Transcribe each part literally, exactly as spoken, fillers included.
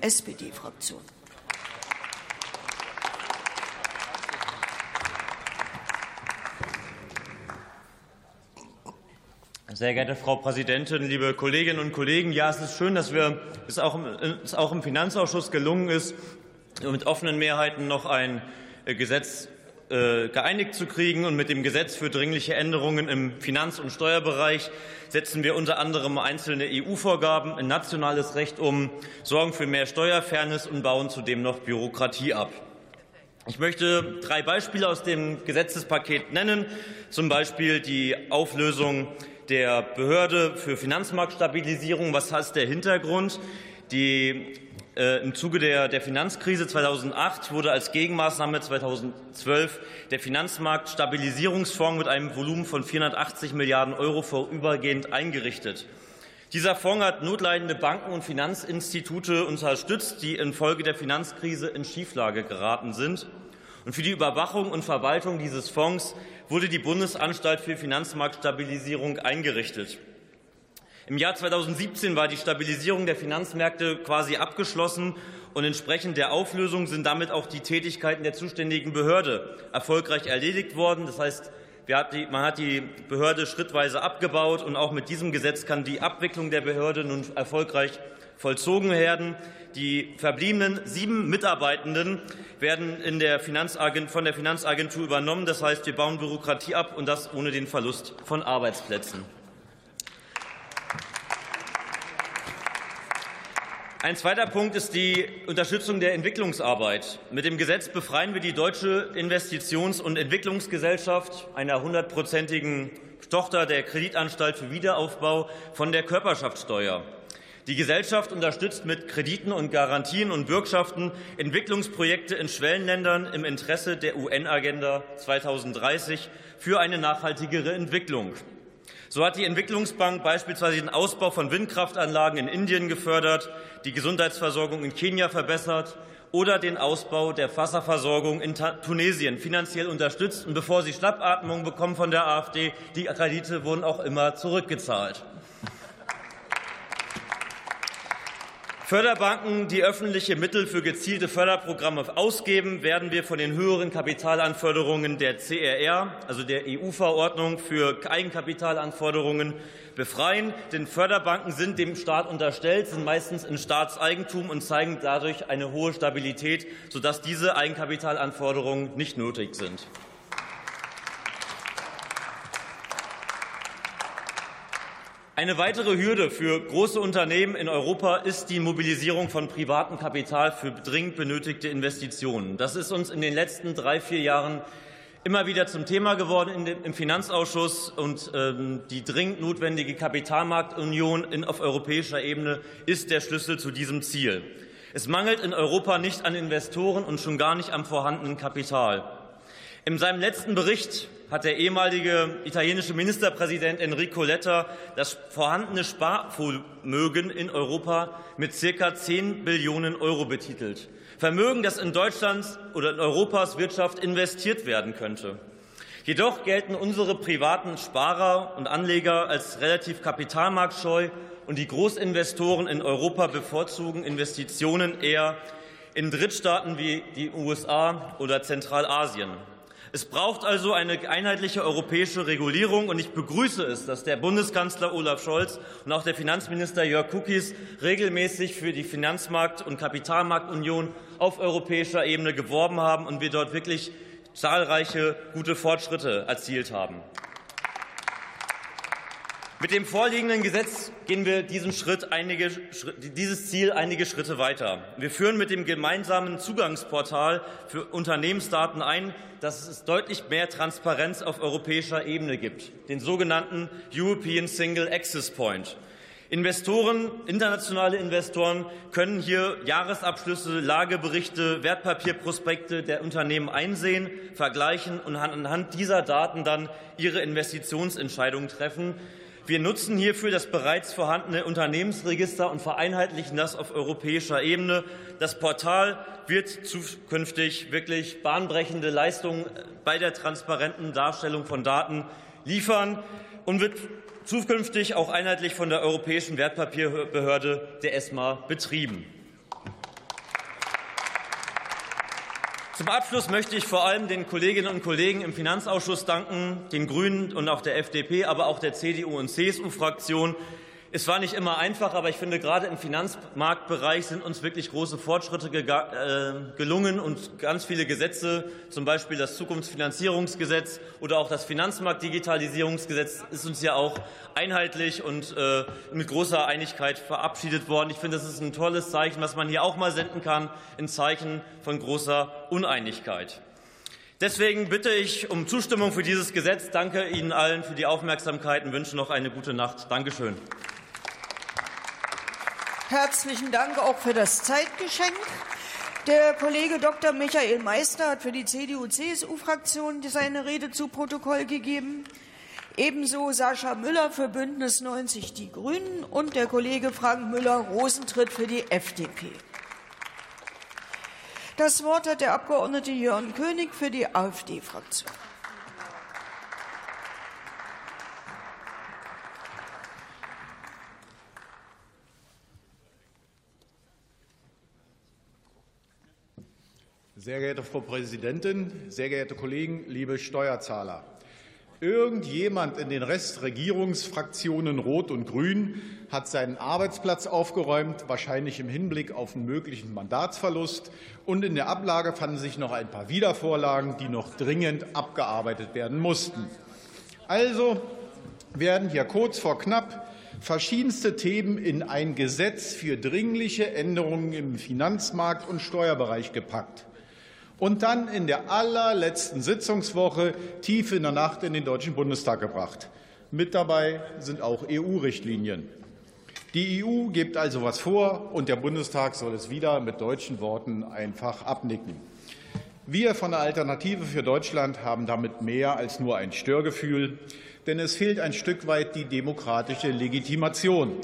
S P D-Fraktion. Sehr geehrte Frau Präsidentin, liebe Kolleginnen und Kollegen! Ja, es ist schön, dass wir, es auch im, es auch im Finanzausschuss gelungen ist, mit offenen Mehrheiten noch ein Gesetz äh, geeinigt zu kriegen. Und mit dem Gesetz für dringliche Änderungen im Finanz- und Steuerbereich setzen wir unter anderem einzelne E U-Vorgaben in nationales Recht um, sorgen für mehr Steuerfairness und bauen zudem noch Bürokratie ab. Ich möchte drei Beispiele aus dem Gesetzespaket nennen, zum Beispiel die Auflösung der Behörde für Finanzmarktstabilisierung. Was heißt der Hintergrund? Die, äh, Im Zuge der, der Finanzkrise zweitausendacht wurde als Gegenmaßnahme zweitausendzwölf der Finanzmarktstabilisierungsfonds mit einem Volumen von vierhundertachtzig Milliarden Euro vorübergehend eingerichtet. Dieser Fonds hat notleidende Banken und Finanzinstitute unterstützt, die infolge der Finanzkrise in Schieflage geraten sind. Und für die Überwachung und Verwaltung dieses Fonds wurde die Bundesanstalt für Finanzmarktstabilisierung eingerichtet. Im Jahr zweitausendsiebzehn war die Stabilisierung der Finanzmärkte quasi abgeschlossen, und entsprechend der Auflösung sind damit auch die Tätigkeiten der zuständigen Behörde erfolgreich erledigt worden. Das heißt, man hat die Behörde schrittweise abgebaut, und auch mit diesem Gesetz kann die Abwicklung der Behörde nun erfolgreich vollzogen werden. Die verbliebenen sieben Mitarbeitenden werden in der Finanzagent, von der Finanzagentur übernommen. Das heißt, wir bauen Bürokratie ab, und das ohne den Verlust von Arbeitsplätzen. Ein zweiter Punkt ist die Unterstützung der Entwicklungsarbeit. Mit dem Gesetz befreien wir die Deutsche Investitions- und Entwicklungsgesellschaft, einer hundertprozentigen Tochter der Kreditanstalt für Wiederaufbau, von der Körperschaftssteuer. Die Gesellschaft unterstützt mit Krediten und Garantien und Bürgschaften Entwicklungsprojekte in Schwellenländern im Interesse der U N-Agenda zweitausenddreißig für eine nachhaltigere Entwicklung. So hat die Entwicklungsbank beispielsweise den Ausbau von Windkraftanlagen in Indien gefördert, die Gesundheitsversorgung in Kenia verbessert oder den Ausbau der Wasserversorgung in Tunesien finanziell unterstützt. Und bevor Sie Schnappatmung bekommen von der AfD, die Kredite wurden auch immer zurückgezahlt. Förderbanken, die öffentliche Mittel für gezielte Förderprogramme ausgeben, werden wir von den höheren Kapitalanforderungen der C R R, also der E U-Verordnung für Eigenkapitalanforderungen, befreien. Denn Förderbanken sind dem Staat unterstellt, sind meistens in Staatseigentum und zeigen dadurch eine hohe Stabilität, sodass diese Eigenkapitalanforderungen nicht nötig sind. Eine weitere Hürde für große Unternehmen in Europa ist die Mobilisierung von privatem Kapital für dringend benötigte Investitionen. Das ist uns in den letzten drei, vier Jahren immer wieder zum Thema geworden im Finanzausschuss. Und die dringend notwendige Kapitalmarktunion auf europäischer Ebene ist der Schlüssel zu diesem Ziel. Es mangelt in Europa nicht an Investoren und schon gar nicht am vorhandenen Kapital. In seinem letzten Bericht hat der ehemalige italienische Ministerpräsident Enrico Letta das vorhandene Sparvermögen in Europa mit circa zehn Billionen Euro betitelt. Vermögen, das in Deutschlands oder in Europas Wirtschaft investiert werden könnte. Jedoch gelten unsere privaten Sparer und Anleger als relativ kapitalmarktscheu, und die Großinvestoren in Europa bevorzugen Investitionen eher in Drittstaaten wie die U S A oder Zentralasien. Es braucht also eine einheitliche europäische Regulierung, und ich begrüße es, dass der Bundeskanzler Olaf Scholz und auch der Finanzminister Jörg Kukies regelmäßig für die Finanzmarkt- und Kapitalmarktunion auf europäischer Ebene geworben haben und wir dort wirklich zahlreiche gute Fortschritte erzielt haben. Mit dem vorliegenden Gesetz gehen wir diesen Schritt einige, dieses Ziel einige Schritte weiter. Wir führen mit dem gemeinsamen Zugangsportal für Unternehmensdaten ein, dass es deutlich mehr Transparenz auf europäischer Ebene gibt, den sogenannten European Single Access Point. Investoren, internationale Investoren können hier Jahresabschlüsse, Lageberichte, Wertpapierprospekte der Unternehmen einsehen, vergleichen und anhand dieser Daten dann ihre Investitionsentscheidungen treffen. Wir nutzen hierfür das bereits vorhandene Unternehmensregister und vereinheitlichen das auf europäischer Ebene. Das Portal wird zukünftig wirklich bahnbrechende Leistungen bei der transparenten Darstellung von Daten liefern und wird zukünftig auch einheitlich von der Europäischen Wertpapierbehörde, der ESMA, betrieben. Zum Abschluss möchte ich vor allem den Kolleginnen und Kollegen im Finanzausschuss danken, den Grünen und auch der F D P, aber auch der C D U und C S U-Fraktion. Es war nicht immer einfach, aber ich finde, gerade im Finanzmarktbereich sind uns wirklich große Fortschritte gelungen und ganz viele Gesetze, zum Beispiel das Zukunftsfinanzierungsgesetz oder auch das Finanzmarktdigitalisierungsgesetz, ist uns ja auch einheitlich und mit großer Einigkeit verabschiedet worden. Ich finde, das ist ein tolles Zeichen, was man hier auch mal senden kann, ein Zeichen von großer Uneinigkeit. Deswegen bitte ich um Zustimmung für dieses Gesetz. Danke Ihnen allen für die Aufmerksamkeit und wünsche noch eine gute Nacht. Dankeschön. Herzlichen Dank auch für das Zeitgeschenk. Der Kollege Doktor Michael Meister hat für die C D U C S U-Fraktion seine Rede zu Protokoll gegeben. Ebenso Sascha Müller für Bündnis neunzig Die Grünen und der Kollege Frank Müller-Rosentritt für die F D P. Das Wort hat der Abgeordnete Jörn König für die AfD-Fraktion. Sehr geehrte Frau Präsidentin, sehr geehrte Kollegen, liebe Steuerzahler! Irgendjemand in den Restregierungsfraktionen Rot und Grün hat seinen Arbeitsplatz aufgeräumt, wahrscheinlich im Hinblick auf einen möglichen Mandatsverlust. Und in der Ablage fanden sich noch ein paar Wiedervorlagen, die noch dringend abgearbeitet werden mussten. Also werden hier kurz vor knapp verschiedenste Themen in ein Gesetz für dringliche Änderungen im Finanzmarkt- und Steuerbereich gepackt und dann in der allerletzten Sitzungswoche tief in der Nacht in den Deutschen Bundestag gebracht. Mit dabei sind auch E U-Richtlinien. Die E U gibt also was vor, und der Bundestag soll es wieder mit deutschen Worten einfach abnicken. Wir von der Alternative für Deutschland haben damit mehr als nur ein Störgefühl, denn es fehlt ein Stück weit die demokratische Legitimation.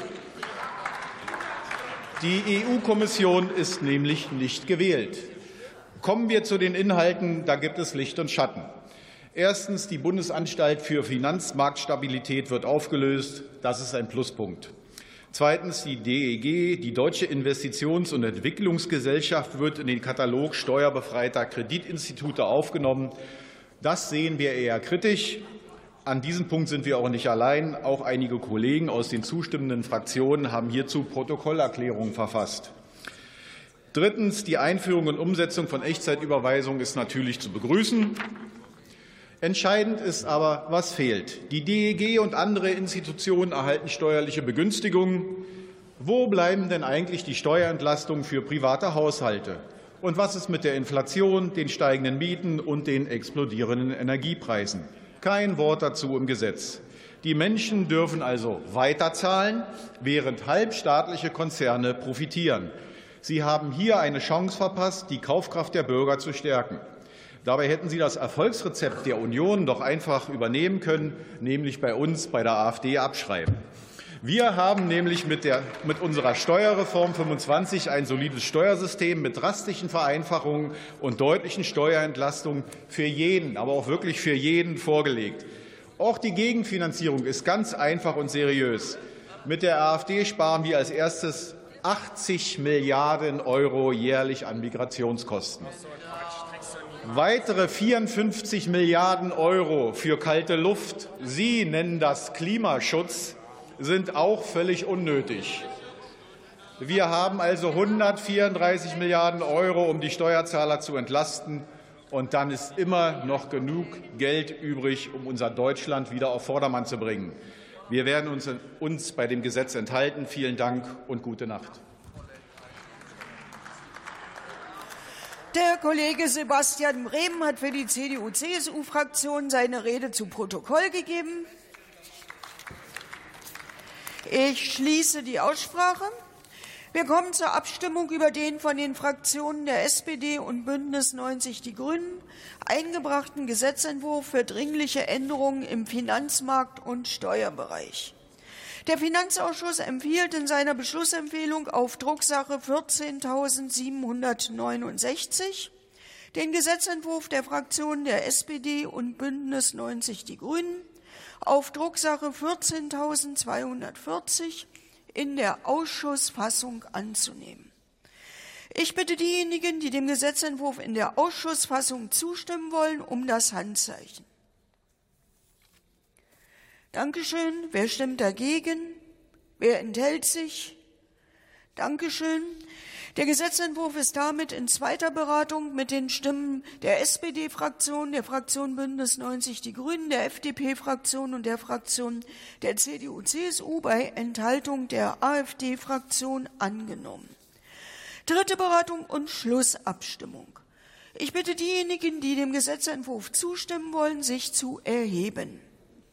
Die E U-Kommission ist nämlich nicht gewählt. Kommen wir zu den Inhalten. Da gibt es Licht und Schatten. Erstens. Die Bundesanstalt für Finanzmarktstabilität wird aufgelöst. Das ist ein Pluspunkt. Zweitens. Die D E G, die Deutsche Investitions- und Entwicklungsgesellschaft, wird in den Katalog steuerbefreiter Kreditinstitute aufgenommen. Das sehen wir eher kritisch. An diesem Punkt sind wir auch nicht allein. Auch einige Kollegen aus den zustimmenden Fraktionen haben hierzu Protokollerklärungen verfasst. Drittens. Die Einführung und Umsetzung von Echtzeitüberweisungen ist natürlich zu begrüßen. Entscheidend ist aber, was fehlt. Die D E G und andere Institutionen erhalten steuerliche Begünstigungen. Wo bleiben denn eigentlich die Steuerentlastungen für private Haushalte? Und was ist mit der Inflation, den steigenden Mieten und den explodierenden Energiepreisen? Kein Wort dazu im Gesetz. Die Menschen dürfen also weiterzahlen, während halbstaatliche Konzerne profitieren. Sie haben hier eine Chance verpasst, die Kaufkraft der Bürger zu stärken. Dabei hätten Sie das Erfolgsrezept der Union doch einfach übernehmen können, nämlich bei uns, bei der AfD, abschreiben. Wir haben nämlich mit, der, mit unserer Steuerreform fünfundzwanzig ein solides Steuersystem mit drastischen Vereinfachungen und deutlichen Steuerentlastungen für jeden, aber auch wirklich für jeden vorgelegt. Auch die Gegenfinanzierung ist ganz einfach und seriös. Mit der AfD sparen wir als erstes achtzig Milliarden Euro jährlich an Migrationskosten. Weitere vierundfünfzig Milliarden Euro für kalte Luft, Sie nennen das Klimaschutz, sind auch völlig unnötig. Wir haben also hundertvierunddreißig Milliarden Euro, um die Steuerzahler zu entlasten. Und dann ist immer noch genug Geld übrig, um unser Deutschland wieder auf Vordermann zu bringen. Wir werden uns, uns bei dem Gesetz enthalten. Vielen Dank und gute Nacht. Der Kollege Sebastian Brehm hat für die C D U C S U-Fraktion seine Rede zu Protokoll gegeben. Ich schließe die Aussprache. Wir kommen zur Abstimmung über den von den Fraktionen der S P D und Bündnis neunzig Die Grünen eingebrachten Gesetzentwurf für dringliche Änderungen im Finanzmarkt- und Steuerbereich. Der Finanzausschuss empfiehlt in seiner Beschlussempfehlung auf Drucksache vierzehntausendsiebenhundertneunundsechzig den Gesetzentwurf der Fraktionen der S P D und Bündnis neunzig Die Grünen auf Drucksache vierzehntausendzweihundertvierzig in der Ausschussfassung anzunehmen. Ich bitte diejenigen, die dem Gesetzentwurf in der Ausschussfassung zustimmen wollen, um das Handzeichen. Dankeschön. Wer stimmt dagegen? Wer enthält sich? Dankeschön. Der Gesetzentwurf ist damit in zweiter Beratung mit den Stimmen der S P D-Fraktion, der Fraktion Bündnis neunzig Die Grünen, der F D P-Fraktion und der Fraktion der C D U C S U bei Enthaltung der A f D-Fraktion angenommen. Dritte Beratung und Schlussabstimmung. Ich bitte diejenigen, die dem Gesetzentwurf zustimmen wollen, sich zu erheben.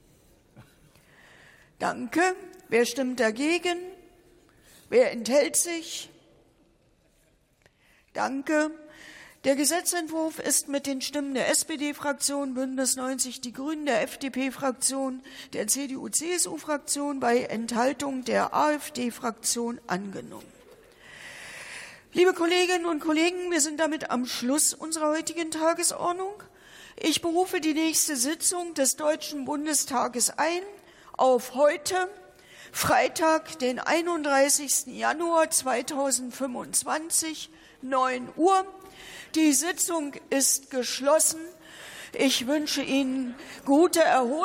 Danke. Wer stimmt dagegen? Wer enthält sich? Danke. Der Gesetzentwurf ist mit den Stimmen der S P D-Fraktion, Bündnis neunzig Die Grünen, der F D P-Fraktion, der C D U C S U-Fraktion bei Enthaltung der A f D-Fraktion angenommen. Liebe Kolleginnen und Kollegen, wir sind damit am Schluss unserer heutigen Tagesordnung. Ich berufe die nächste Sitzung des Deutschen Bundestages ein auf heute, Freitag, den einunddreißigsten Januar zweitausendfünfundzwanzig, neun Uhr. Die Sitzung ist geschlossen. Ich wünsche Ihnen gute Erholung.